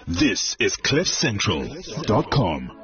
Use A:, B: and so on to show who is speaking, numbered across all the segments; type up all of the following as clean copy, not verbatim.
A: This is CliffCentral.com.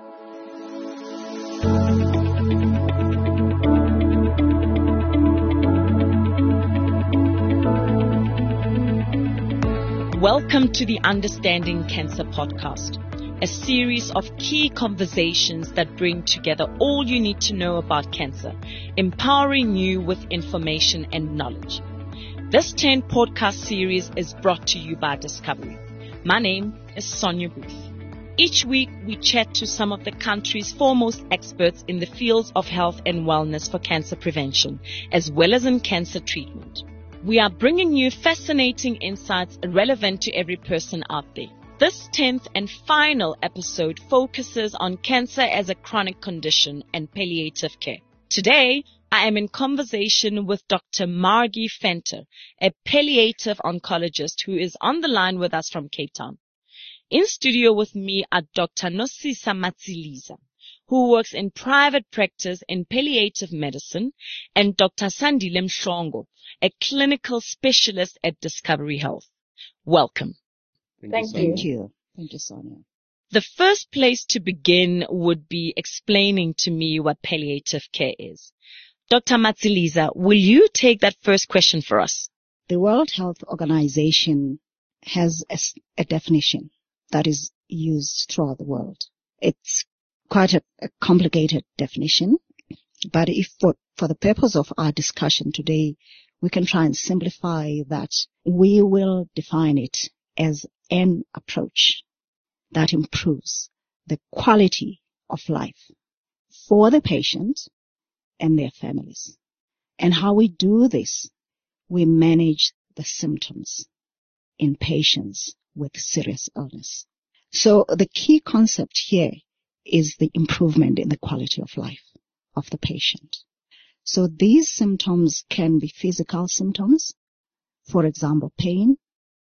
B: Welcome to the Understanding Cancer podcast, a series of key conversations that bring together all you need to know about cancer, empowering you with information and knowledge. This 10 podcast series is brought to you by Discovery. My name is Sonia Booth. Each week, we chat to some of the country's foremost experts in the fields of health and wellness for cancer prevention, as well as in cancer treatment. We are bringing you fascinating insights relevant to every person out there. This 10th and final episode focuses on cancer as a chronic condition and palliative care. Today, I am in conversation with Dr. Margie Venter, a palliative oncologist who is on the line with us from Cape Town. In studio with me are Dr. Nosisa Matsiliza, who works in private practice in palliative medicine, and Dr. Sandile Mhlongo, a clinical specialist at Discovery Health. Welcome.
C: Thank you. Thank you, Sonia.
B: The first place to begin would be explaining to me what palliative care is. Dr. Matsiliza, will you take that first question for us?
C: The World Health Organization has a definition that is used throughout the world. It's quite a complicated definition, but if for the purpose of our discussion today, we can try and simplify that. We will define it as an approach that improves the quality of life for the patient and their families. And how we do this, we manage the symptoms in patients with serious illness. So the key concept here is the improvement in the quality of life of the patient. So these symptoms can be physical symptoms, for example, pain.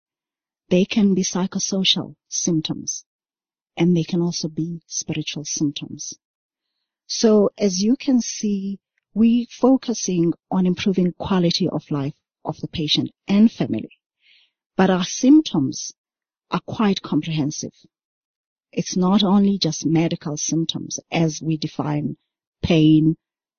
C: They can be psychosocial symptoms, and they can also be spiritual symptoms. So as you can see, we're focusing on improving quality of life of the patient and family. But our symptoms are quite comprehensive. It's not only just medical symptoms as we define pain,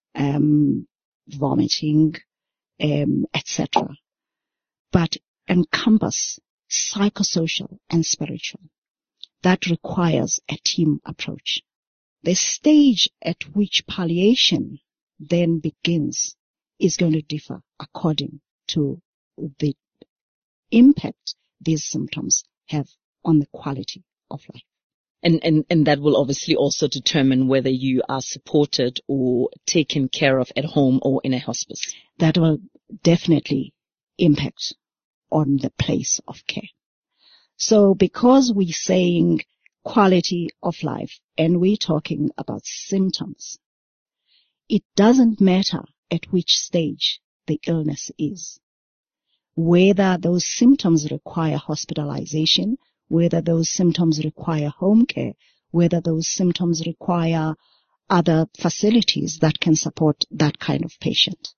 C: vomiting, etc., but encompass psychosocial and spiritual. That requires a team approach. The stage at which palliation then begins is going to differ according to the impact these symptoms have on the quality of life.
B: And that will obviously also determine whether you are supported or taken care of at home or in a hospice.
C: That will definitely impact on the place of care. So because we're saying quality of life and we're talking about symptoms, it doesn't matter at which stage the illness is, whether those symptoms require hospitalization, whether those symptoms require home care, whether those symptoms require other facilities that can support that kind of patient.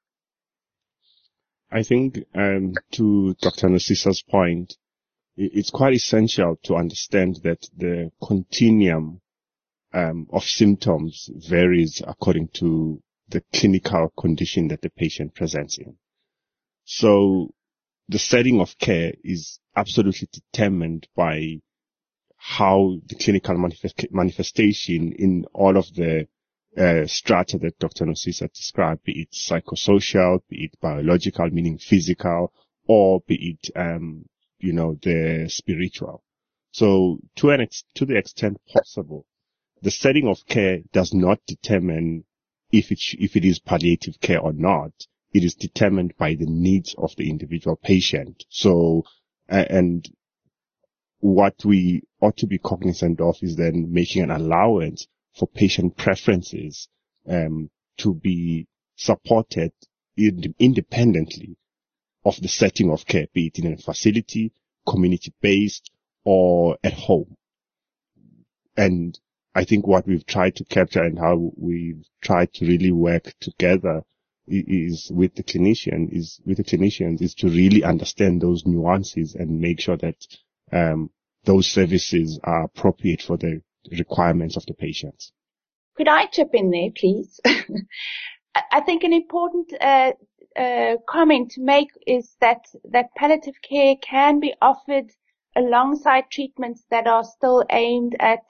D: I think to Dr. Nosisa's point, it's quite essential to understand that the continuum of symptoms varies according to the clinical condition that the patient presents in. So the setting of care is absolutely determined by how the clinical manifestation in all of the strata that Dr. Nosisa described, be it psychosocial, be it biological, meaning physical, or be it, the spiritual. So to the extent possible, the setting of care does not determine if it is palliative care or not. It is determined by the needs of the individual patient. So, and what we ought to be cognizant of is then making an allowance for patient preferences, to be supported independently of the setting of care, be it in a facility, community-based, or at home. And I think what we've tried to capture and how we've tried to really work together is with the clinicians is to really understand those nuances and make sure that those services are appropriate for the requirements of the patients.
E: Could I chip in there, please? I think an important comment to make is that palliative care can be offered alongside treatments that are still aimed at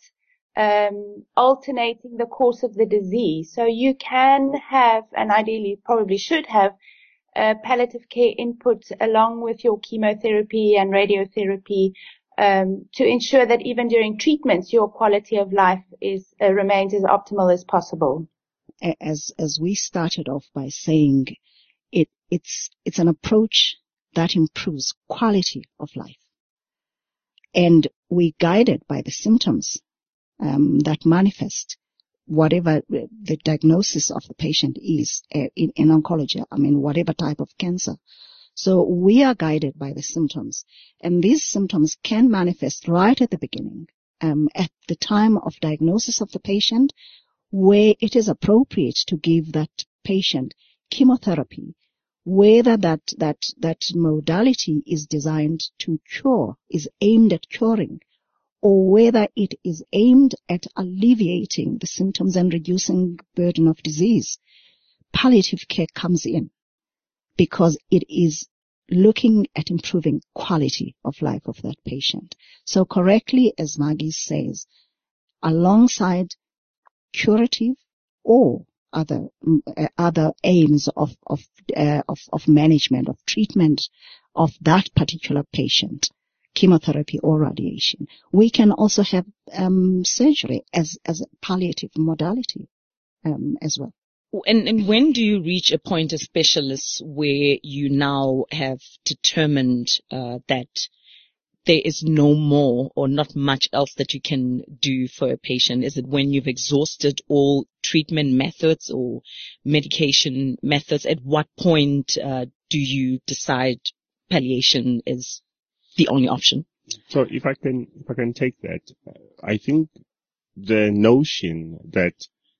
E: alternating the course of the disease. So you can have, and ideally probably should have, palliative care input along with your chemotherapy and radiotherapy to ensure that even during treatments your quality of life remains as optimal as possible.
C: As we started off by saying, it's an approach that improves quality of life, and we're guided by the symptoms that manifest whatever the diagnosis of the patient is in oncology. I mean, whatever type of cancer. So we are guided by the symptoms, and these symptoms can manifest right at the beginning, at the time of diagnosis of the patient, where it is appropriate to give that patient chemotherapy, whether that modality is designed to cure, is aimed at curing, or whether it is aimed at alleviating the symptoms and reducing burden of disease. Palliative care comes in because it is looking at improving quality of life of that patient. So correctly, as Maggie says, alongside curative or other aims of management, of treatment of that particular patient, chemotherapy or radiation, we can also have surgery as a palliative modality as well.
B: And when do you reach a point as specialists where you now have determined that there is no more or not much else that you can do for a patient? Is it when you've exhausted all treatment methods or medication methods? At what point do you decide palliation is the only option?
D: So if I can take that, I think the notion that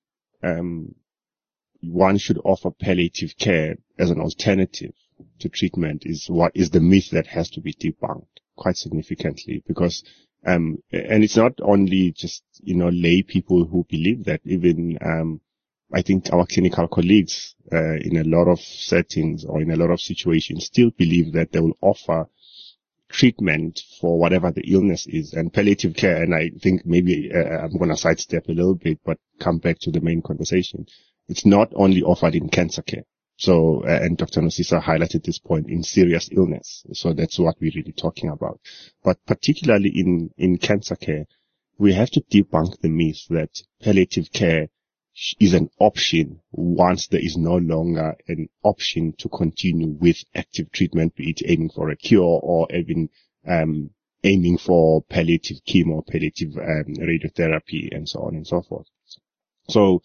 D: one should offer palliative care as an alternative to treatment is the myth that has to be debunked quite significantly, because and it's not only just lay people who believe that. Even I think our clinical colleagues in a lot of settings or in a lot of situations still believe that they will offer treatment for whatever the illness is, and palliative care. And I think maybe I'm going to sidestep a little bit, but come back to the main conversation. It's not only offered in cancer care. So, and Dr. Nosisa highlighted this point, in serious illness. So that's what we're really talking about. But particularly in cancer care, we have to debunk the myth that palliative care is an option once there is no longer an option to continue with active treatment, be it aiming for a cure or even aiming for palliative chemo, palliative radiotherapy, and so on and so forth. So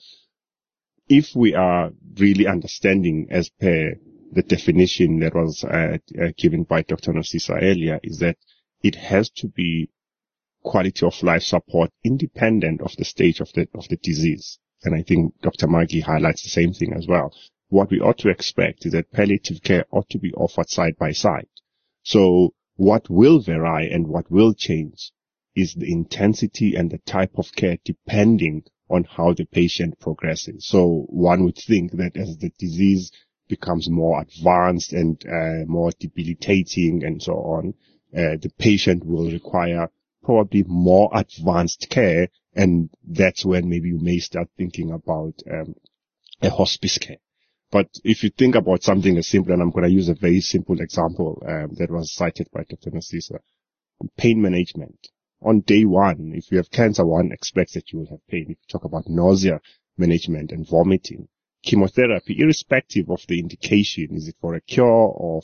D: if we are really understanding, as per the definition that was given by Dr. Nosisa earlier, is that it has to be quality of life support independent of the stage of the disease. And I think Dr. Maggie highlights the same thing as well. What we ought to expect is that palliative care ought to be offered side by side. So what will vary and what will change is the intensity and the type of care depending on how the patient progresses. So one would think that as the disease becomes more advanced and more debilitating and so on, the patient will require probably more advanced care, and that's when maybe you may start thinking about a hospice care. But if you think about something as simple, and I'm going to use a very simple example that was cited by Dr. Nosisa, pain management. On day one, if you have cancer, one expects that you will have pain. If you talk about nausea management and vomiting, chemotherapy, irrespective of the indication, is it for a cure or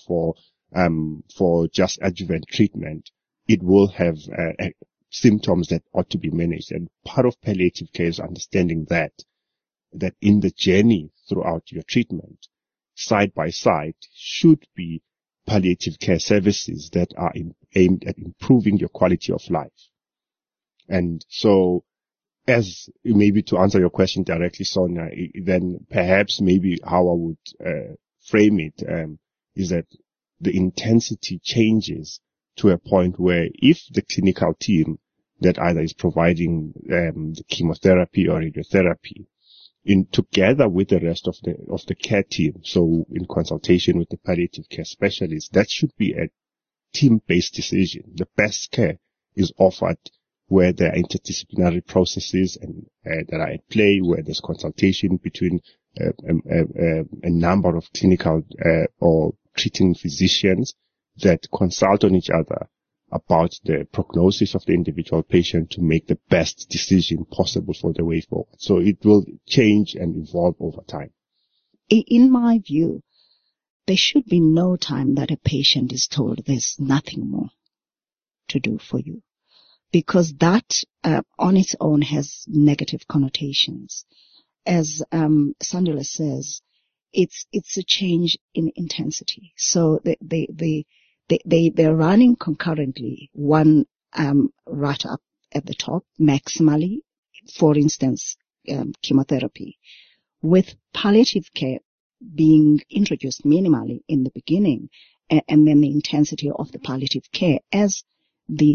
D: for just adjuvant treatment, it will have symptoms that ought to be managed. And part of palliative care is understanding that in the journey throughout your treatment, side by side, should be palliative care services that are aimed at improving your quality of life. And so, as maybe to answer your question directly, Sonia, then perhaps maybe how I would frame it is that the intensity changes to a point where if the clinical team that either is providing the chemotherapy or radiotherapy together with the rest of the care team, so in consultation with the palliative care specialist, that should be a team-based decision. The best care is offered where there are interdisciplinary processes and that are at play, where there's consultation between a number of clinical or treating physicians that consult on each other about the prognosis of the individual patient to make the best decision possible for the way forward. So it will change and evolve over time.
C: In my view, there should be no time that a patient is told there's nothing more to do for you, because that on its own has negative connotations. As Sandula says, it's a change in intensity. So they're running concurrently, one right up at the top, maximally, for instance, chemotherapy, with palliative care being introduced minimally in the beginning, and then the intensity of the palliative care as the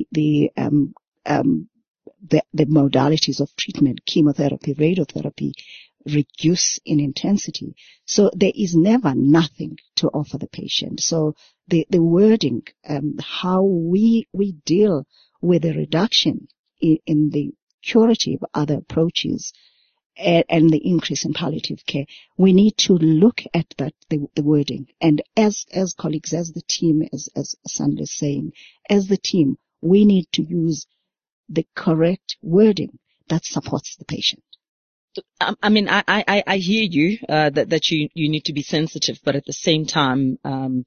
C: modalities of treatment, chemotherapy, radiotherapy, reduce in intensity. So there is never nothing to offer the patient. So the wording, how we deal with the reduction in the curative other approaches and the increase in palliative care, we need to look at that, the wording. And as colleagues, as the team, as Sandra is saying, as the team, we need to use the correct wording that supports the patient.
B: I mean, I hear you, that you need to be sensitive, but at the same time,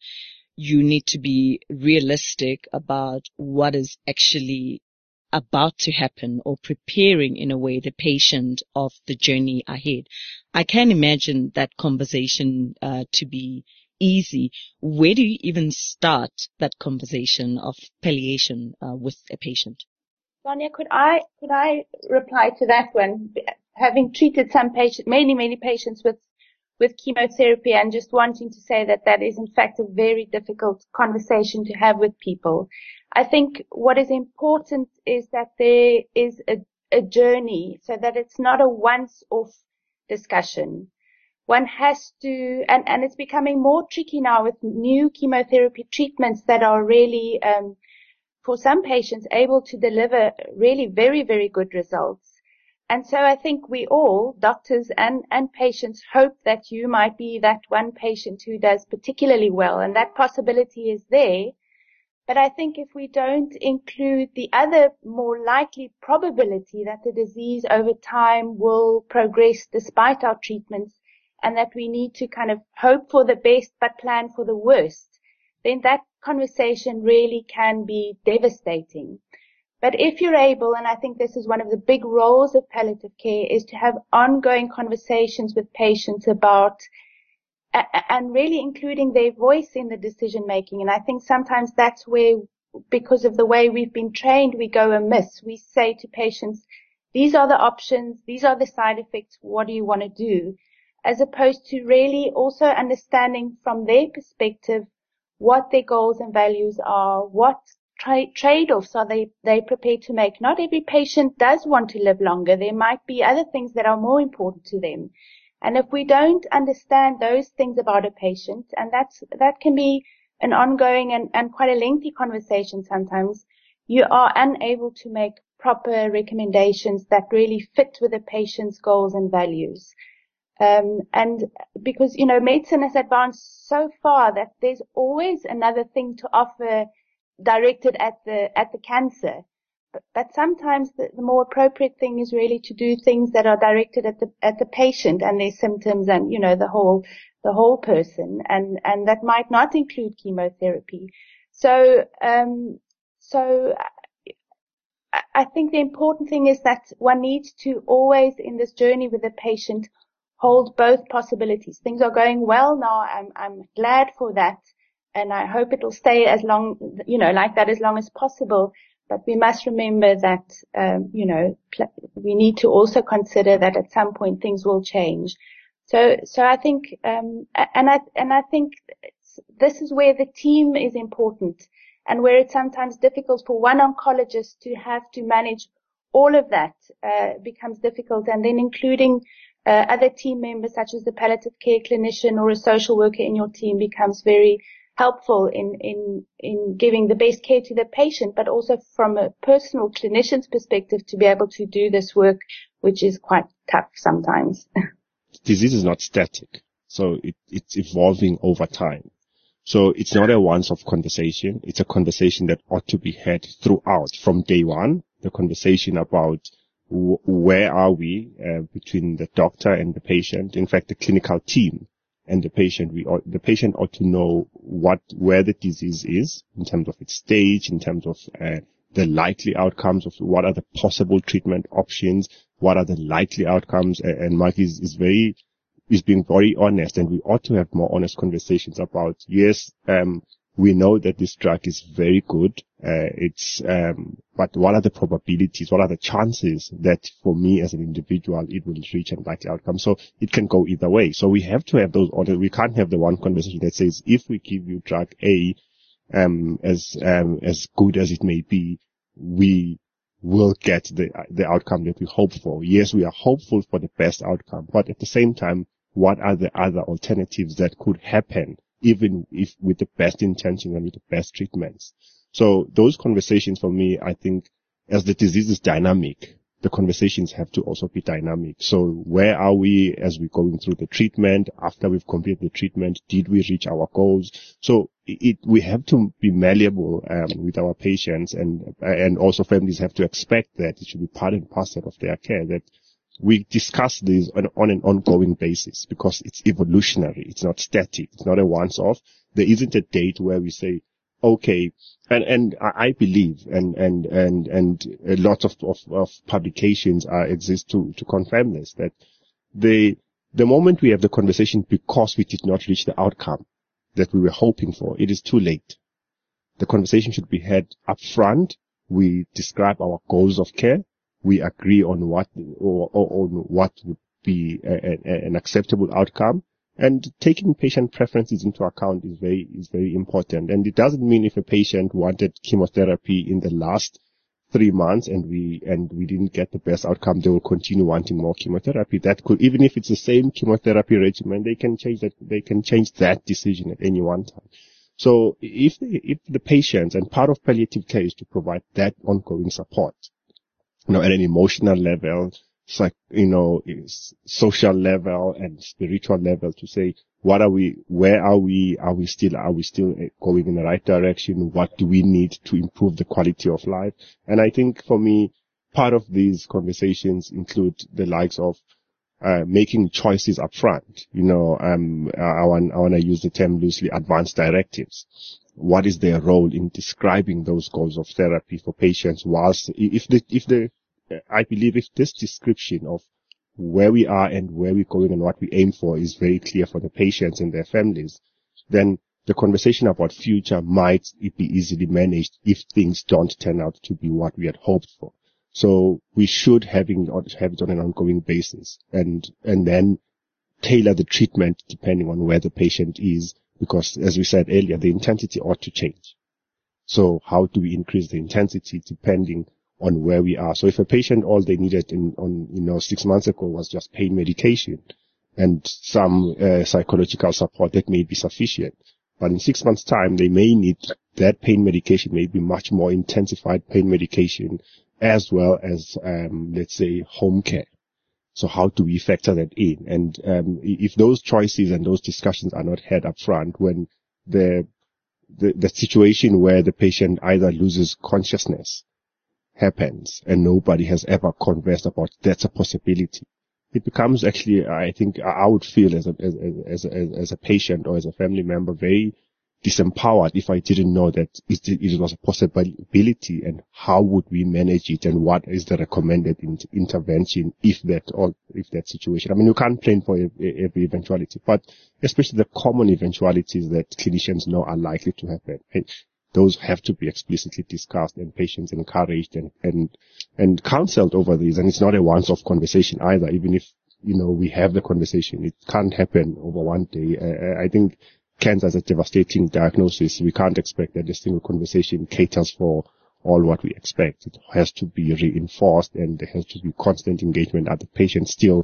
B: you need to be realistic about what is actually about to happen, or preparing in a way the patient of the journey ahead. I can imagine that conversation to be easy. Where do you even start that conversation of palliation with a patient?
E: Sonia, could I reply to that one? Having treated some patients, many patients with chemotherapy, and just wanting to say that is in fact a very difficult conversation to have with people. I think what is important is that there is a journey, so that it's not a once-off discussion. One has to, and it's becoming more tricky now with new chemotherapy treatments that are really, for some patients, able to deliver really very, very good results. And so I think we all, doctors and patients, hope that you might be that one patient who does particularly well, and that possibility is there. But I think if we don't include the other more likely probability that the disease over time will progress despite our treatments, and that we need to kind of hope for the best but plan for the worst, then that conversation really can be devastating. But if you're able, and I think this is one of the big roles of palliative care, is to have ongoing conversations with patients about, and really including their voice in the decision making. And I think sometimes that's where, because of the way we've been trained, we go amiss. We say to patients, these are the options, these are the side effects, what do you want to do? As opposed to really also understanding from their perspective what their goals and values are, what trade-offs are they prepared to make. Not every patient does want to live longer. There might be other things that are more important to them. And if we don't understand those things about a patient, and that can be an ongoing and quite a lengthy conversation sometimes, you are unable to make proper recommendations that really fit with the patient's goals and values. And because, medicine has advanced so far that there's always another thing to offer directed at the cancer. But sometimes the more appropriate thing is really to do things that are directed at the patient and their symptoms and, the whole person. And that might not include chemotherapy. So I think the important thing is that one needs to always, in this journey with the patient, hold both possibilities. Things are going well now. I'm glad for that. And I hope it will stay as long, like that as long as possible. But we must remember that, we need to also consider that at some point things will change. So I think, and I think this is where the team is important. and where it's sometimes difficult for one oncologist to have to manage all of that, becomes difficult. And then including other team members such as the palliative care clinician or a social worker in your team becomes very helpful in giving the best care to the patient, but also from a personal clinician's perspective to be able to do this work, which is quite tough sometimes.
D: Disease is not static, so it's evolving over time. So it's not a once-off conversation. It's a conversation that ought to be had throughout from day one. The conversation about where are we between the doctor and the patient. In fact, the clinical team and the patient, the patient ought to know where the disease is in terms of its stage, in terms of the likely outcomes of what are the possible treatment options, what are the likely outcomes. And Mark is being very honest, and we ought to have more honest conversations about, yes, we know that this drug is very good. But what are the probabilities? What are the chances that for me as an individual, it will reach a likely outcome? So it can go either way. So we have to have those honest. We can't have the one conversation that says, if we give you drug A, as good as it may be, we will get the outcome that we hope for. Yes, we are hopeful for the best outcome, but at the same time, what are the other alternatives that could happen, even if with the best intentions and with the best treatments? So those conversations for me, I think, as the disease is dynamic, the conversations have to also be dynamic. So where are we as we're going through the treatment? After we've completed the treatment, did we reach our goals? So we have to be malleable with our patients, and also families have to expect that it should be part and parcel of their care, that we discuss this on an ongoing basis, because it's evolutionary. It's not static. It's not a once-off. There isn't a date where we say, okay, and I believe, and a lot of publications exist to confirm this, that the moment we have the conversation because we did not reach the outcome that we were hoping for, it is too late. The conversation should be had up front. We describe our goals of care. We agree on what would be an acceptable outcome, and taking patient preferences into account is very important. And it doesn't mean if a patient wanted chemotherapy in the last 3 months and we didn't get the best outcome, they will continue wanting more chemotherapy. That could, even if it's the same chemotherapy regimen, they can change that decision at any one time. So if the patients, and part of palliative care is to provide that ongoing support, at an emotional level, social level and spiritual level, to say, where are we still going in the right direction? What do we need to improve the quality of life? And I think for me, part of these conversations include the likes of making choices up front. I want to use the term loosely, advanced directives. What is their role in describing those goals of therapy for patients? I believe if this description of where we are and where we're going and what we aim for is very clear for the patients and their families, then the conversation about future might be easily managed if things don't turn out to be what we had hoped for. So we should have it on an ongoing basis, and then tailor the treatment depending on where the patient is, because as we said earlier, the intensity ought to change. So how do we increase the intensity depending on where we are? So if a patient, all they needed 6 months ago was just pain medication and some psychological support, that may be sufficient. But in 6 months' time, they may need that pain medication, maybe much more intensified pain medication, as well as, let's say, home care. So how do we factor that in? And if those choices and those discussions are not had up front, when the situation where the patient either loses consciousness happens and nobody has ever conversed about that's a possibility, it becomes actually, I think, I would feel as a patient or as a family member very disempowered if I didn't know that it was a possibility, and how would we manage it, and what is the recommended intervention if that situation. I mean, you can't plan for every eventuality, but especially the common eventualities that clinicians know are likely to happen. Those have to be explicitly discussed and patients encouraged and counseled over these. And it's not a once-off conversation either. Even if, we have the conversation, it can't happen over one day. I think cancer is a devastating diagnosis. We can't expect that a single conversation caters for all what we expect. It has to be reinforced, and there has to be constant engagement. Are the patients still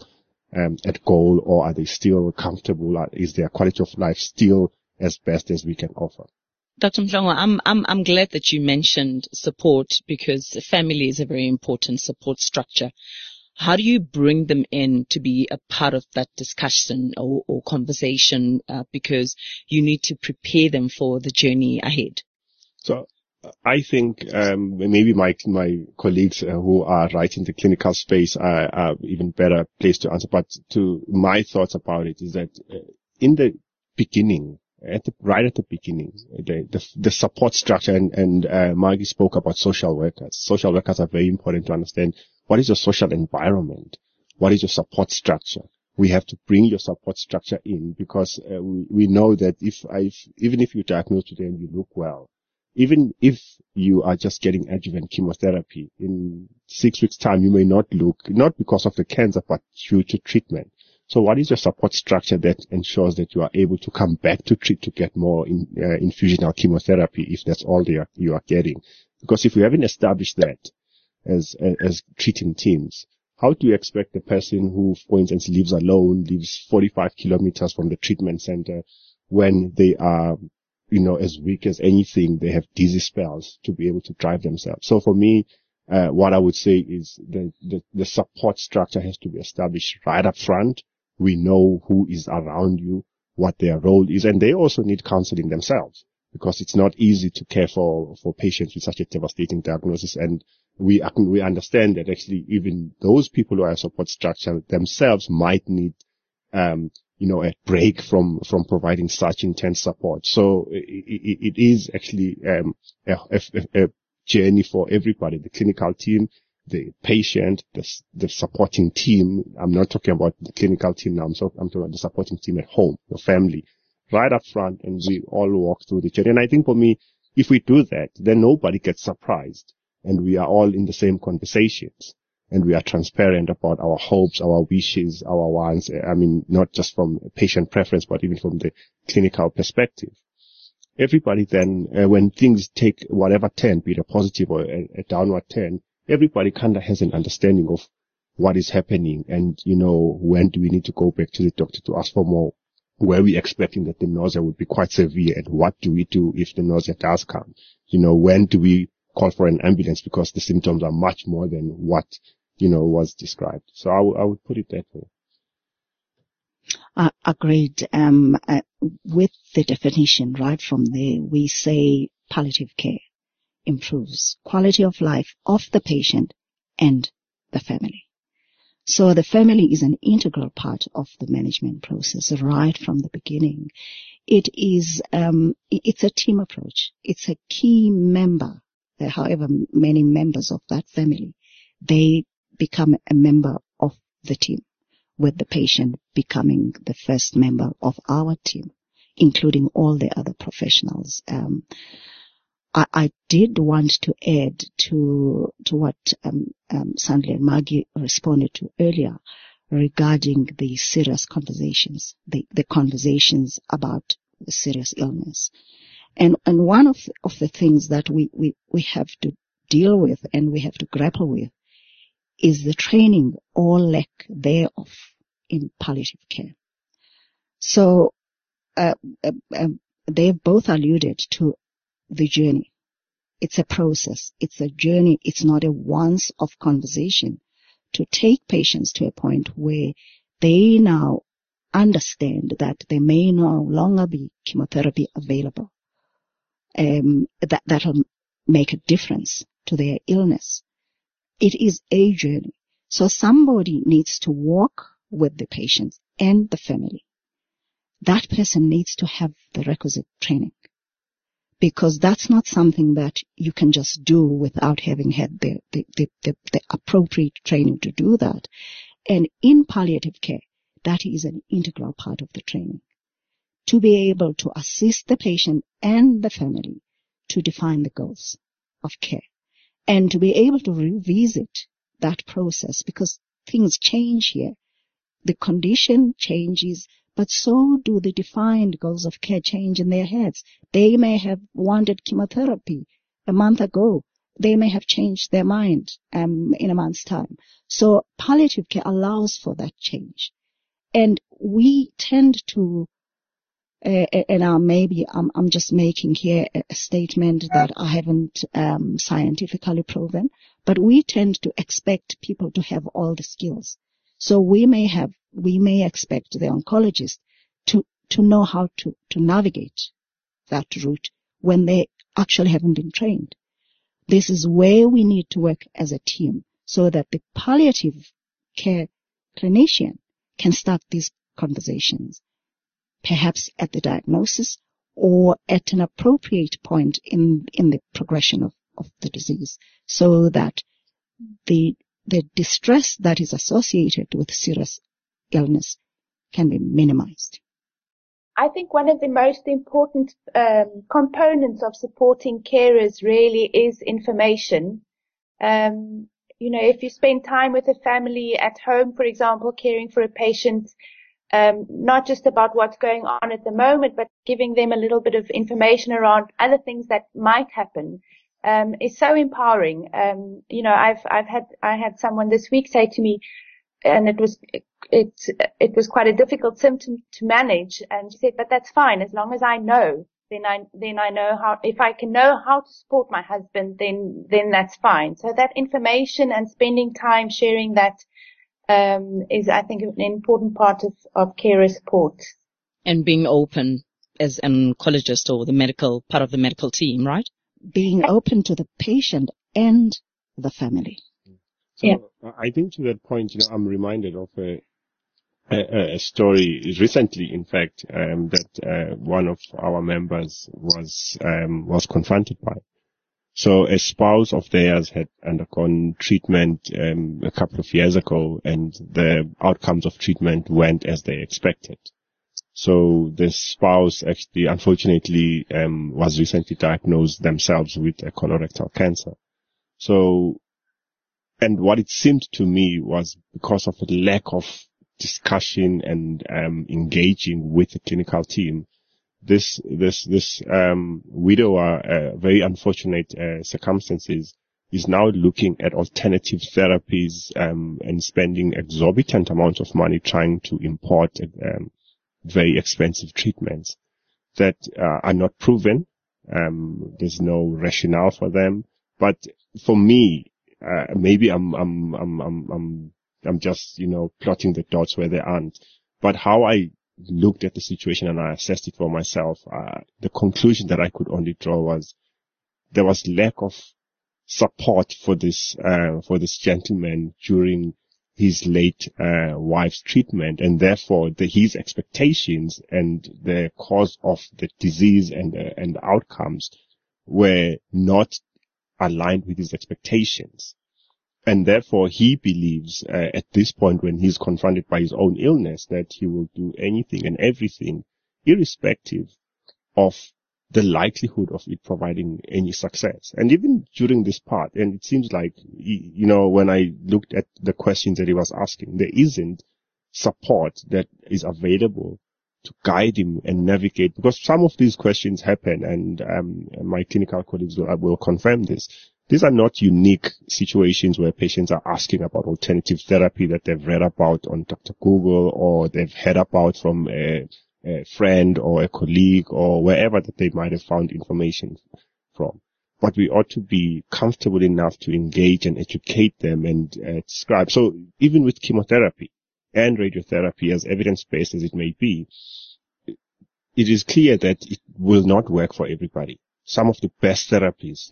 D: at goal, or are they still comfortable? Is their quality of life still as best as we can offer?
B: Dr. Mhlongo, I'm glad that you mentioned support, because family is a very important support structure. How do you bring them in to be a part of that discussion or conversation, because you need to prepare them for the journey ahead?
D: So I think maybe my colleagues who are right in the clinical space are even better placed to answer. But to my thoughts about it is that in the beginning, right at the beginning, the support structure, and Maggie spoke about social workers. Social workers are very important to understand what is your social environment, what is your support structure. We have to bring your support structure in, because we know that even if you diagnose today and you look well, even if you are just getting adjuvant chemotherapy, in 6 weeks' time you may not look, not because of the cancer, but due to treatment. So what is your support structure that ensures that you are able to come back to treat, to get more infusional chemotherapy, if that's all you are getting? Because if we haven't established that as treating teams, how do you expect the person who, for instance, lives alone, lives 45 kilometers from the treatment center, when they are, as weak as anything, they have dizzy spells, to be able to drive themselves? So for me, what I would say is the support structure has to be established right up front. We know who is around you, what their role is, and they also need counseling themselves, because it's not easy to care for patients with such a devastating diagnosis. And we understand that actually even those people who are support structure themselves might need, a break from providing such intense support. So it is actually, a journey for everybody, the clinical team, the patient, the supporting team. I'm not talking about the clinical team now. I'm talking about the supporting team at home, your family, right up front, and we all walk through the journey. And I think for me, if we do that, then nobody gets surprised, and we are all in the same conversations, and we are transparent about our hopes, our wishes, our wants. I mean, not just from patient preference, but even from the clinical perspective. Everybody then, when things take whatever turn, be it a positive or a downward turn, everybody kind of has an understanding of what is happening, and, when do we need to go back to the doctor to ask for more? Were we expecting that the nausea would be quite severe, and what do we do if the nausea does come? When do we call for an ambulance, because the symptoms are much more than what, was described? So I would put it that way.
C: Agreed. With the definition, right from there, we say palliative care improves quality of life of the patient and the family. So the family is an integral part of the management process right from the beginning. It is, it's a team approach. It's a key member. However many members of that family, they become a member of the team, with the patient becoming the first member of our team, including all the other professionals. I did want to add to what Sandile and Maggie responded to earlier regarding the serious conversations, the conversations about the serious illness. And one of the things that we have to deal with and we have to grapple with is the training or lack thereof in palliative care. So they both alluded to the journey. It's a process. It's a journey. It's not a once-off conversation to take patients to a point where they now understand that there may no longer be chemotherapy available. That'll make a difference to their illness. It is a journey. So somebody needs to walk with the patient and the family. That person needs to have the requisite training, because that's not something that you can just do without having had the appropriate training to do that. And in palliative care, that is an integral part of the training, to be able to assist the patient and the family to define the goals of care, and to be able to revisit that process, because things change here. The condition changes, but so do the defined goals of care change in their heads. They may have wanted chemotherapy a month ago. They may have changed their mind in a month's time. So palliative care allows for that change. And we tend to, and maybe I'm just making here a statement that I haven't scientifically proven, but we tend to expect people to have all the skills. So we may expect the oncologist to know how to navigate that route when they actually haven't been trained. This is where we need to work as a team so that the palliative care clinician can start these conversations, perhaps at the diagnosis or at an appropriate point in the progression of the disease, so that the distress that is associated with serious illness can be minimized.
E: I think one of the most important components of supporting carers really is information. If you spend time with a family at home, for example, caring for a patient, not just about what's going on at the moment, but giving them a little bit of information around other things that might happen, is so empowering. I had someone this week say to me, and it was quite a difficult symptom to manage, and she said, but that's fine, as long as I know, then I know how, if I can know how to support my husband, then that's fine. So that information and spending time sharing that, is, I think, an important part of carer support.
B: And being open as an oncologist or part of the medical team, right?
C: Being open to the patient and the family.
D: So yeah. I think to that point, I'm reminded of a story recently, in fact, that one of our members was confronted by. So a spouse of theirs had undergone treatment a couple of years ago, and the outcomes of treatment went as they expected. So the spouse actually, unfortunately, was recently diagnosed themselves with a colorectal cancer. So, and what it seemed to me was because of a lack of discussion and engaging with the clinical team, this widower, very unfortunate circumstances, is now looking at alternative therapies and spending exorbitant amounts of money trying to import very expensive treatments that are not proven. There's no rationale for them. But for me, maybe I'm just, plotting the dots where they aren't. But how I looked at the situation and I assessed it for myself, the conclusion that I could only draw was there was lack of support for this gentleman during his late wife's treatment, and therefore his expectations and the cause of the disease and the outcomes were not aligned with his expectations. And therefore he believes at this point, when he's confronted by his own illness, that he will do anything and everything, irrespective of the likelihood of it providing any success. And even during this part, and it seems like, when I looked at the questions that he was asking, there isn't support that is available to guide him and navigate, because some of these questions happen, and my clinical colleagues will confirm this. These are not unique situations where patients are asking about alternative therapy that they've read about on Dr. Google, or they've heard about from a friend or a colleague or wherever that they might have found information from. But we ought to be comfortable enough to engage and educate them and describe. So even with chemotherapy and radiotherapy, as evidence-based as it may be, it is clear that it will not work for everybody. Some of the best therapies,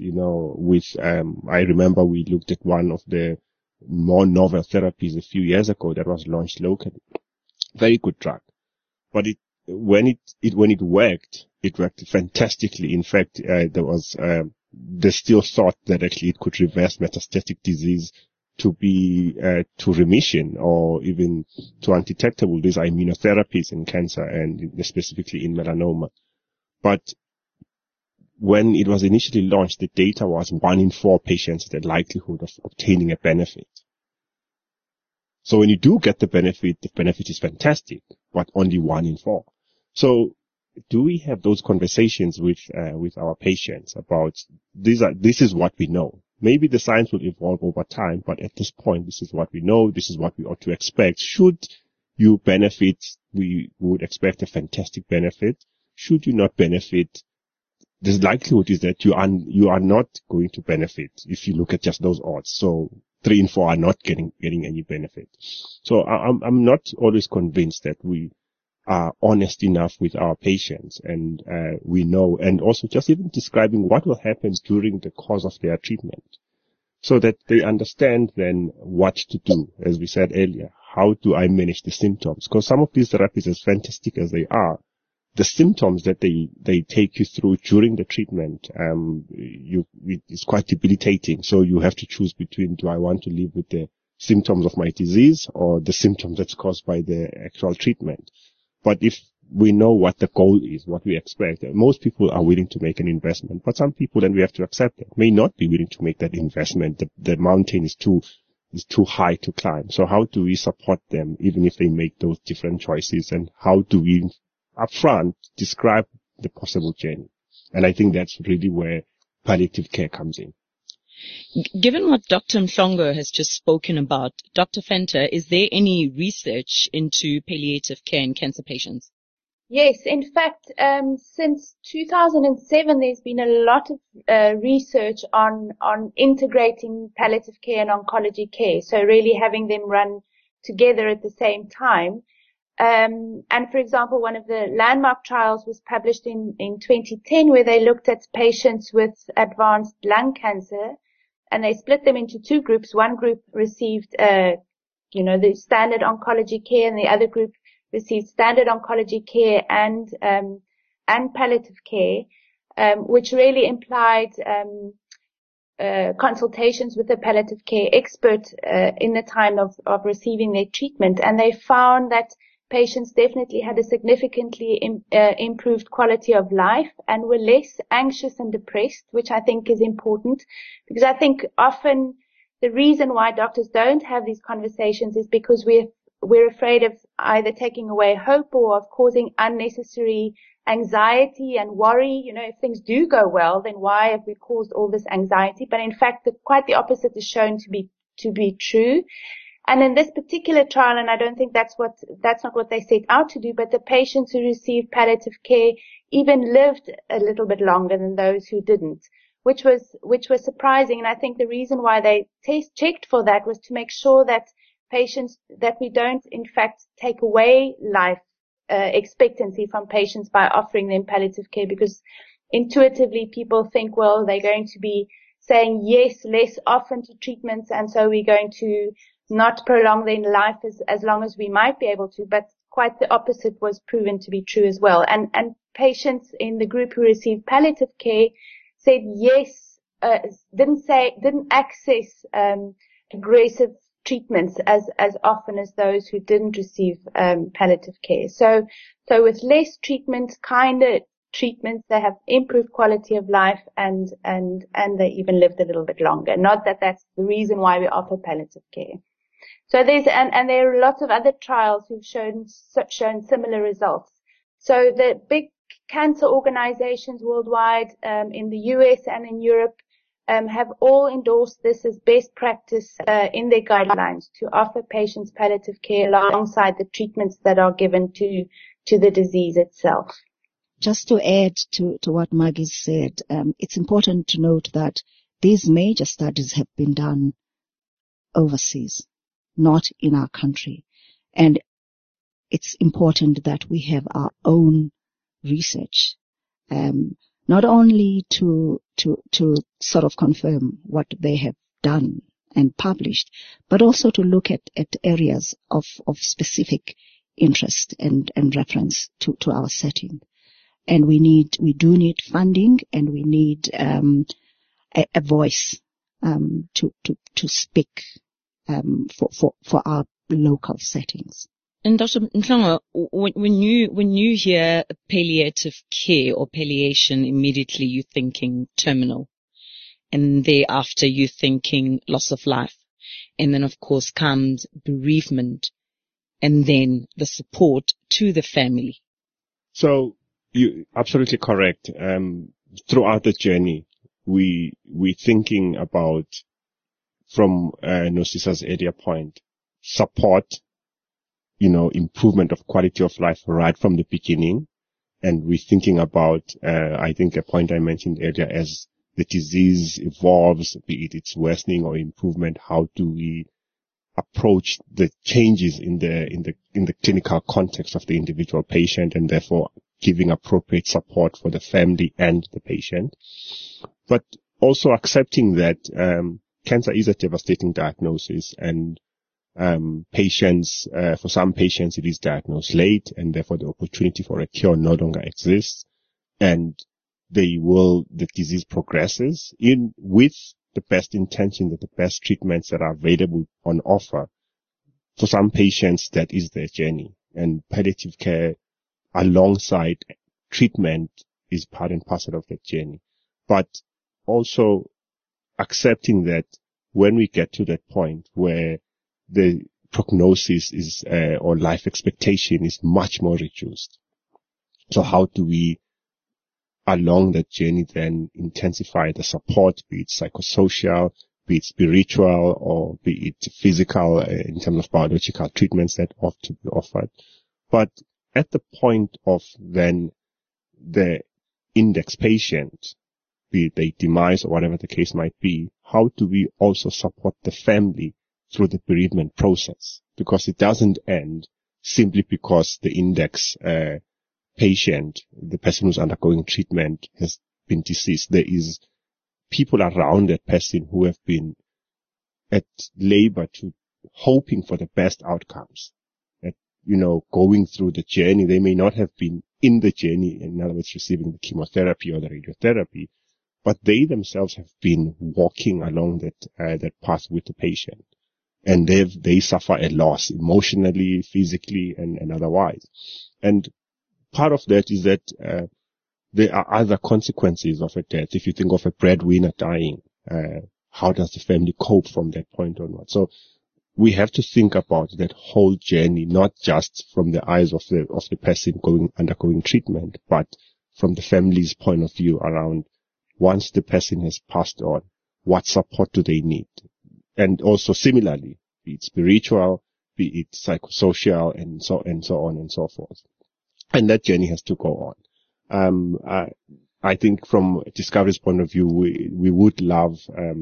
D: I remember we looked at one of the more novel therapies a few years ago that was launched locally. Very good drug. But when it worked, it worked fantastically. In fact, they still thought that actually it could reverse metastatic disease to remission, or even to undetectable. These are immunotherapies in cancer, and specifically in melanoma. But when it was initially launched, the data was 1 in 4 patients had a likelihood of obtaining a benefit. So when you do get the benefit is fantastic, but only 1 in 4. So do we have those conversations with our patients about this is what we know? Maybe the science will evolve over time, but at this point, this is what we know. This is what we ought to expect. Should you benefit, we would expect a fantastic benefit. Should you not benefit, the likelihood is that you are not going to benefit if you look at just those odds. So 3 in 4 are not getting any benefit. So I'm not always convinced that we are honest enough with our patients, and we know, and also just even describing what will happen during the course of their treatment, so that they understand then what to do. As we said earlier, how do I manage the symptoms? Because some of these therapies, as fantastic as they are, the symptoms that they take you through during the treatment, it's quite debilitating. So you have to choose between, do I want to live with the symptoms of my disease or the symptoms that's caused by the actual treatment? But if we know what the goal is, what we expect, most people are willing to make an investment. But some people, then we have to accept that, may not be willing to make that investment. The mountain is too high to climb. So how do we support them, even if they make those different choices? And how do we upfront describe the possible journey? And I think that's really where palliative care comes in.
B: Given what Dr. Mhlongo has just spoken about, Dr. Venter, is there any research into palliative care in cancer patients?
E: Yes, in fact, since 2007, there's been a lot of research on integrating palliative care and oncology care. So really having them run together at the same time. And for example, one of the landmark trials was published in 2010, where they looked at patients with advanced lung cancer, and they split them into 2 groups. One group received, the standard oncology care, and the other group received standard oncology care and palliative care, which really implied consultations with a palliative care expert in the time of receiving their treatment. And they found that patients definitely had a significantly improved quality of life and were less anxious and depressed, which I think is important, because I think often the reason why doctors don't have these conversations is because we're afraid of either taking away hope or of causing unnecessary anxiety and worry. If things do go well, then why have we caused all this anxiety? But in fact, quite the opposite is shown to be true. And in this particular trial, and I don't think that's not what they set out to do, but the patients who received palliative care even lived a little bit longer than those who didn't, which was surprising. And I think the reason why they checked for that was to make sure that we don't in fact take away life expectancy from patients by offering them palliative care, because intuitively people think, well, they're going to be saying yes less often to treatments, and so we're going to not prolong their life as long as we might be able to. But quite the opposite was proven to be true as well. And patients in the group who received palliative care said yes, didn't access aggressive treatments as often as those who didn't receive palliative care. So with less treatment, kinder treatments, they have improved quality of life and they even lived a little bit longer. Not that that's the reason why we offer palliative care. So there are lots of other trials who've shown similar results. So the big cancer organizations worldwide, in the US and in Europe, have all endorsed this as best practice in their guidelines to offer patients palliative care alongside the treatments that are given to the disease itself.
C: Just to add to what Maggie said, it's important to note that these major studies have been done overseas, not in our country. And it's important that we have our own research, not only to sort of confirm what they have done and published, but also to look at areas of specific interest and reference to our setting. And we do need funding, and we need a voice to speak for our local settings.
B: And Dr. Mhlongo, when you hear palliative care or palliation, immediately you're thinking terminal, and thereafter you're thinking loss of life. And then, of course, comes bereavement and then the support to the family.
D: So you're absolutely correct. Throughout the journey, we're thinking about, from Nosisa's earlier point, support, improvement of quality of life right from the beginning. And we're thinking about, I think a point I mentioned earlier, as the disease evolves, be it its worsening or improvement, how do we approach the changes in the clinical context of the individual patient, and therefore giving appropriate support for the family and the patient. But also accepting that cancer is a devastating diagnosis, and patients, for some patients it is diagnosed late, and therefore the opportunity for a cure no longer exists, and the disease progresses with the best intentions and the best treatments that are available on offer. For some patients, that is their journey, and palliative care alongside treatment is part and parcel of that journey. But also accepting that when we get to that point where the prognosis is, or life expectation is much more reduced. So how do we, along that journey, then intensify the support, be it psychosocial, be it spiritual, or be it physical, in terms of biological treatments that ought to be offered. But at the point of then the index patient, be it their demise or whatever the case might be, how do we also support the family through the bereavement process? Because it doesn't end simply because the index patient, the person who's undergoing treatment, has been deceased. There is people around that person who have been at labor to hoping for the best outcomes. At, going through the journey, they may not have been in the journey, in other words, receiving the chemotherapy or the radiotherapy, but they themselves have been walking along that path with the patient. And they suffer a loss emotionally, physically, and otherwise. And part of that is that there are other consequences of a death. If you think of a breadwinner dying, how does the family cope from that point onward? So we have to think about that whole journey, not just from the eyes of the person undergoing treatment, but from the family's point of view around, once the person has passed on, what support do they need? And also similarly, be it spiritual, be it psychosocial, and so on and so forth. And that journey has to go on. I think from Discovery's point of view, we would love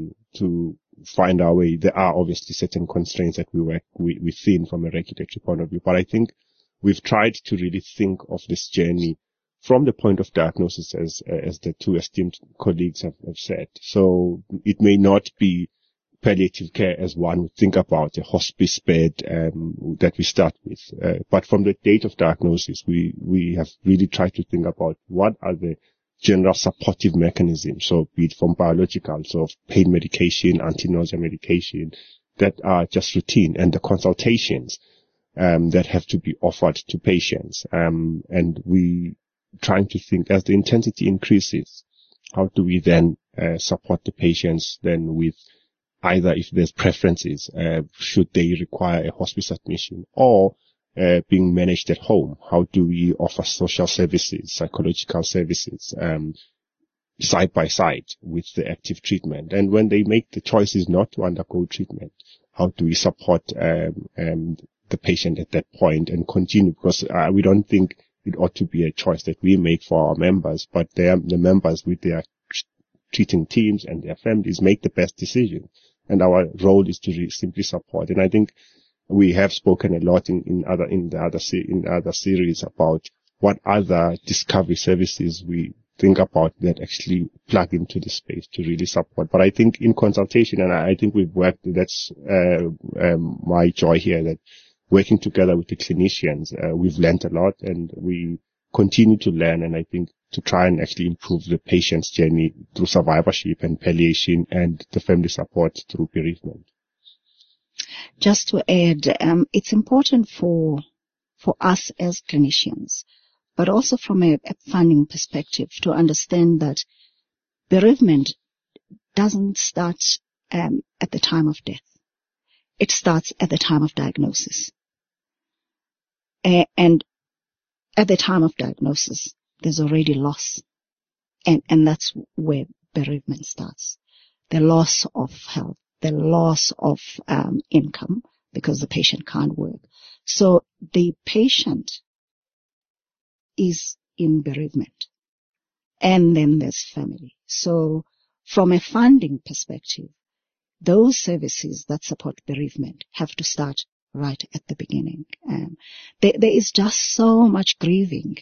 D: to find our way. There are obviously certain constraints that we work within from a regulatory point of view, but I think we've tried to really think of this journey from the point of diagnosis, as the two esteemed colleagues have said. So it may not be palliative care as one would think about a hospice bed that we start with, but from the date of diagnosis, we have really tried to think about what are the general supportive mechanisms, so be it from biological, so pain medication, anti-nausea medication, that are just routine, and the consultations that have to be offered to patients, and we trying to think, as the intensity increases, how do we then support the patients then with either, if there's preferences, should they require a hospice admission, or being managed at home? How do we offer social services, psychological services, side by side with the active treatment? And when they make the choices not to undergo treatment, how do we support the patient at that point and continue? Because we don't think it ought to be a choice that we make for our members, but the members with their treating teams and their families make the best decision. And our role is to simply support. And I think we have spoken a lot in other series about what other discovery services we think about that actually plug into the space to really support. But I think in consultation, and I think we've worked, that's my joy here, that working together with the clinicians, we've learned a lot, and we continue to learn, and I think to try and actually improve the patient's journey through survivorship and palliation and the family support through bereavement.
C: Just to add, it's important for us as clinicians, but also from a funding perspective, to understand that bereavement doesn't start at the time of death. it starts at the time of diagnosis. And at the time of diagnosis, there's already loss. And that's where bereavement starts. The loss of health, the loss of income, because the patient can't work. So the patient is in bereavement. And then there's family. So from a funding perspective, those services that support bereavement have to start right at the beginning. There is just so much grieving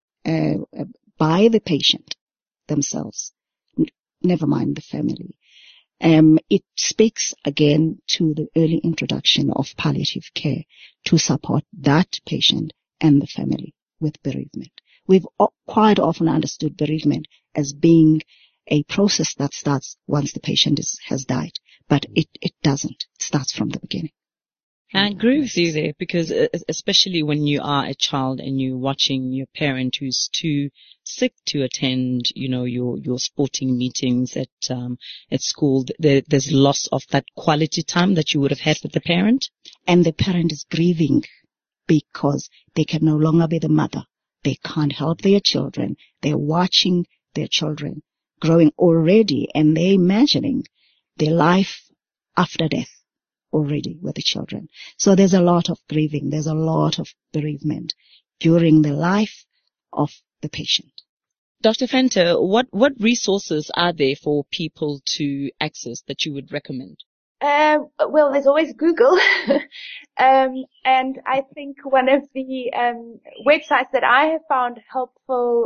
C: by the patient themselves, never mind the family. It speaks again to the early introduction of palliative care to support that patient and the family with bereavement. We've quite often understood bereavement as being a process that starts once the patient has died, but it doesn't. It starts from the beginning.
B: I agree with you there, because especially when you are a child and you're watching your parent who's too sick to attend, your sporting meetings at school, there's loss of that quality time that you would have had with the parent.
C: And the parent is grieving because they can no longer be the mother. They can't help their children. They're watching their children growing already, and they're imagining their life after death already with the children. So there's a lot of grieving. There's a lot of bereavement during the life of the patient.
B: Dr. Venter, what resources are there for people to access that you would recommend?
E: Well, there's always Google. And I think one of the websites that I have found helpful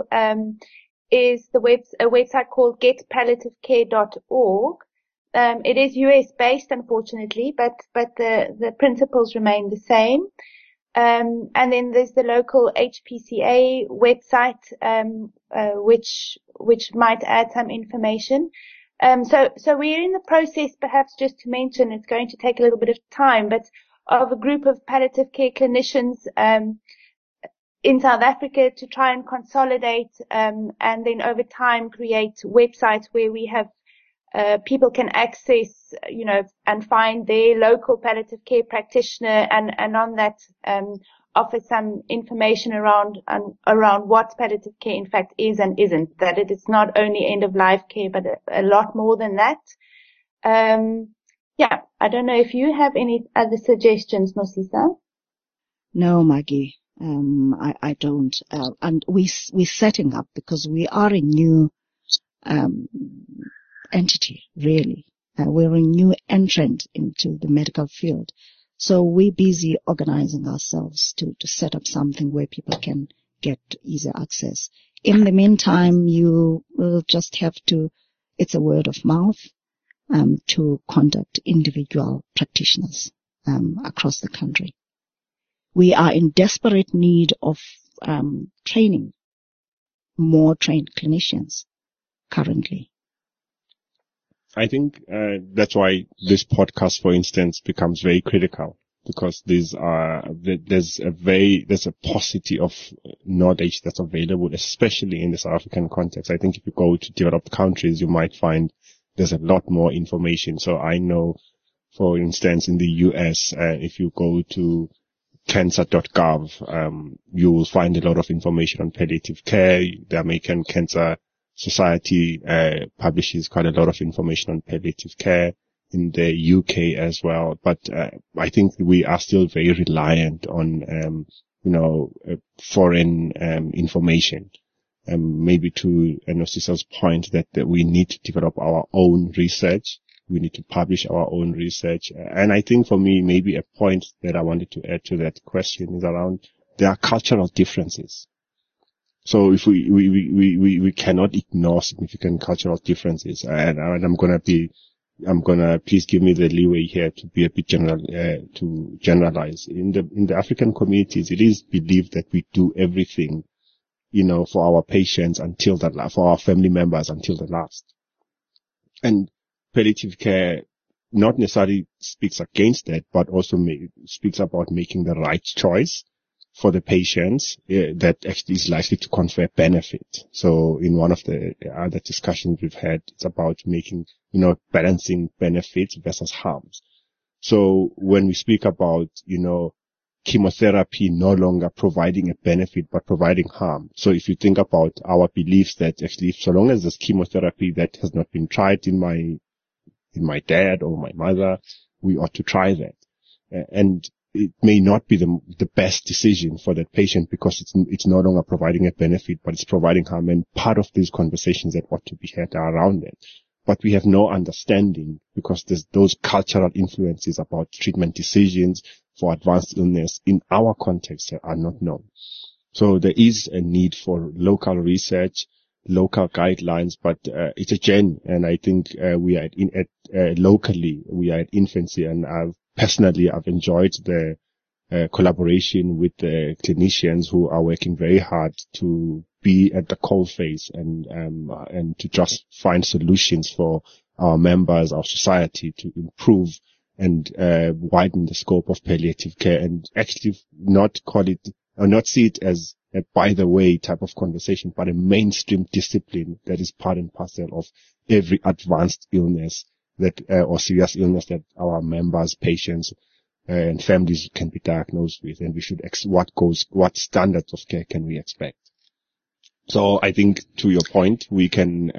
E: is a website called getpalliativecare.org. It is US based, unfortunately, but the principles remain the same. And then there's the local HPCA website, which might add some information. So we're in the process, perhaps just to mention, it's going to take a little bit of time, but of a group of palliative care clinicians, in South Africa to try and consolidate, and then over time create websites where we have people can access, and find their local palliative care practitioner, and on that offer some information around what palliative care in fact is and isn't. That it is not only end of life care, but a lot more than that. I don't know if you have any other suggestions, Nosisa.
C: No, Maggie. I don't. And we're setting up, because we are a new entity, really. We're a new entrant into the medical field. So we're busy organizing ourselves to set up something where people can get easy access. In the meantime, you will just have to, it's a word of mouth, to contact individual practitioners across the country. We are in desperate need of training, more trained clinicians currently.
D: I think that's why this podcast, for instance, becomes very critical, because there's a paucity of knowledge that's available, especially in the South African context. I think if you go to developed countries, you might find there's a lot more information. So I know, for instance, in the US, if you go to cancer.gov, you will find a lot of information on palliative care. The American Cancer Society publishes quite a lot of information on palliative care, in the UK as well. But I think we are still very reliant on foreign information. Maybe to Nosisa's point that we need to develop our own research. We need to publish our own research. And I think for me, maybe a point that I wanted to add to that question is around there are cultural differences. So if we cannot ignore significant cultural differences, and I'm gonna please give me the leeway here to be a bit to generalize. In the African communities, it is believed that we do everything, for our patients for our family members until the last. And palliative care not necessarily speaks against that, but also speaks about making the right choice for the patients that actually is likely to confer benefit. So in one of the other discussions we've had, it's about making, balancing benefits versus harms. So when we speak about, chemotherapy no longer providing a benefit, but providing harm. So if you think about our beliefs that actually, so long as there's chemotherapy that has not been tried in my dad or my mother, we ought to try that. And it may not be the best decision for that patient because it's no longer providing a benefit, but it's providing harm. And part of these conversations that ought to be had are around it. But we have no understanding because there's those cultural influences about treatment decisions for advanced illness in our context that are not known. So there is a need for local research, local guidelines, but it's a journey. And I think locally we are at infancy, and I've enjoyed the collaboration with the clinicians who are working very hard to be at the coalface and to just find solutions for our members, our society, to improve and widen the scope of palliative care, and actually not see it as a by the way type of conversation, but a mainstream discipline that is part and parcel of every advanced illness or serious illness that our members, patients, and families can be diagnosed with, and we should what standards of care can we expect? So I think to your point, we can.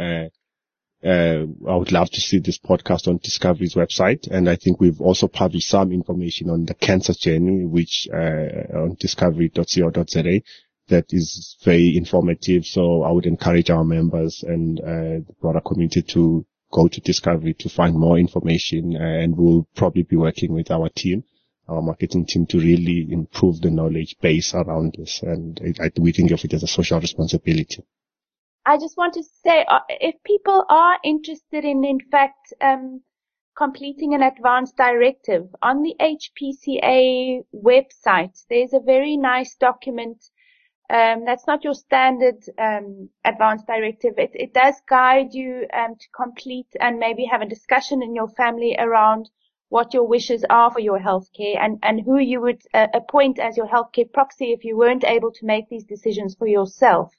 D: I would love to see this podcast on Discovery's website, and I think we've also published some information on the cancer journey, which on discovery.co.za, that is very informative. So I would encourage our members and the broader community to go to Discovery to find more information, and we'll probably be working with our team, our marketing team, to really improve the knowledge base around this. And we think of it as a social responsibility.
E: I just want to say, if people are interested in fact, completing an advance directive, on the HPCA website, there's a very nice document. That's not your standard advance directive. It does guide you to complete and maybe have a discussion in your family around what your wishes are for your healthcare and who you would appoint as your healthcare proxy if you weren't able to make these decisions for yourself.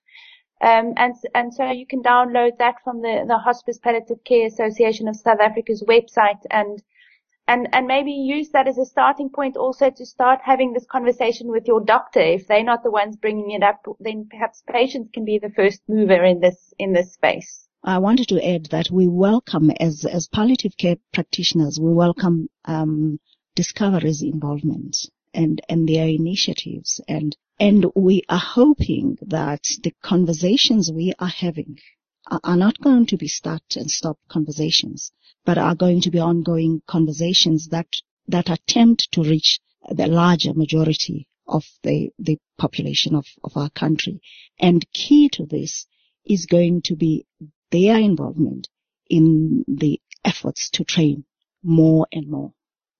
E: And so you can download that from the Hospice Palliative Care Association of South Africa's website and maybe use that as a starting point also to start having this conversation with your doctor. If they're not the ones bringing it up, then perhaps patients can be the first mover in this space.
C: I wanted to add that we welcome, as palliative care practitioners, we welcome Discovery's involvement and their initiatives, and we are hoping that the conversations we are having are not going to be start and stop conversations, but are going to be ongoing conversations that attempt to reach the larger majority of the population of our country. And key to this is going to be their involvement in the efforts to train more and more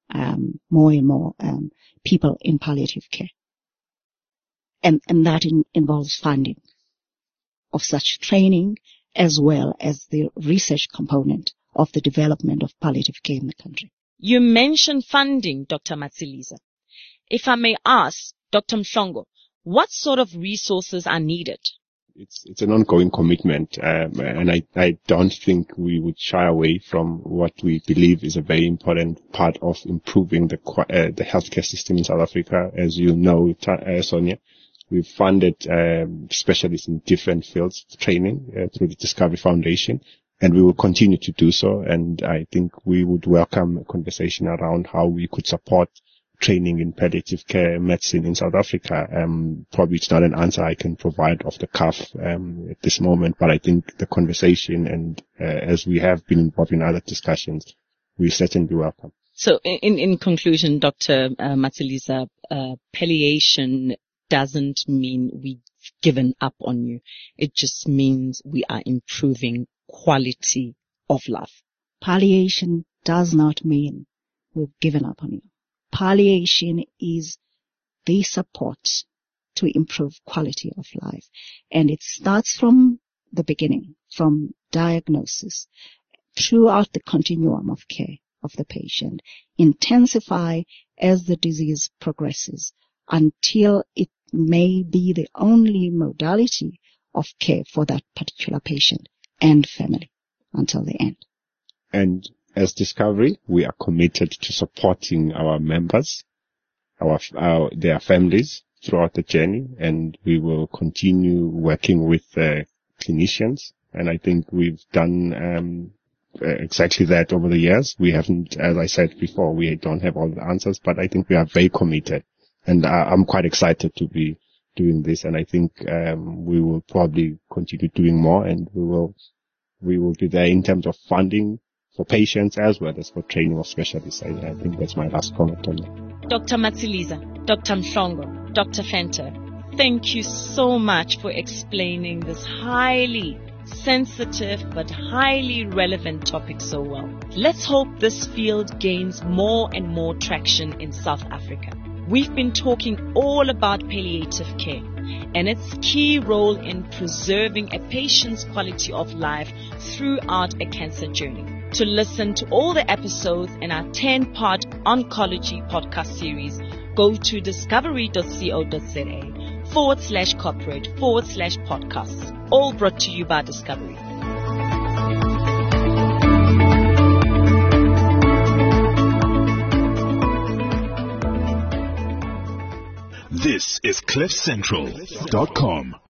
C: people in palliative care. And that involves funding of such training, as well as the research component of the development of palliative care in the country.
B: You mentioned funding, Dr. Matseliza. If I may ask, Dr. Mhlongo, what sort of resources are needed?
D: It's an ongoing commitment, and I don't think we would shy away from what we believe is a very important part of improving the healthcare system in South Africa. As you know, Sonia, we've funded specialists in different fields of training through the Discovery Foundation, and we will continue to do so. And I think we would welcome a conversation around how we could support training in palliative care medicine in South Africa. Probably it's not an answer I can provide off the cuff at this moment, but I think the conversation, and as we have been involved in other discussions, we certainly welcome.
B: So in conclusion, Dr. Matseliza, palliation doesn't mean we've given up on you. It just means we are improving quality of life.
C: Palliation does not mean we've given up on you. Palliation is the support to improve quality of life. And it starts from the beginning, from diagnosis, throughout the continuum of care of the patient, intensify as the disease progresses until it may be the only modality of care for that particular patient and family until the end.
D: And as Discovery, we are committed to supporting our members, their families throughout the journey, and we will continue working with clinicians. And I think we've done exactly that over the years. We haven't, as I said before, we don't have all the answers, but I think we are very committed. And I'm quite excited to be doing this. And I think we will probably continue doing more, and we will be there in terms of funding for patients as well as for training of specialists. I think that's my last comment on that.
B: Dr. Matsiliza, Dr. Mhlongo, Dr. Venter, thank you so much for explaining this highly sensitive but highly relevant topic so well. Let's hope this field gains more and more traction in South Africa. We've been talking all about palliative care and its key role in preserving a patient's quality of life throughout a cancer journey. To listen to all the episodes in our 10-part oncology podcast series, go to discovery.co.za/corporate/podcasts. All brought to you by Discovery.
A: This is CliffCentral.com.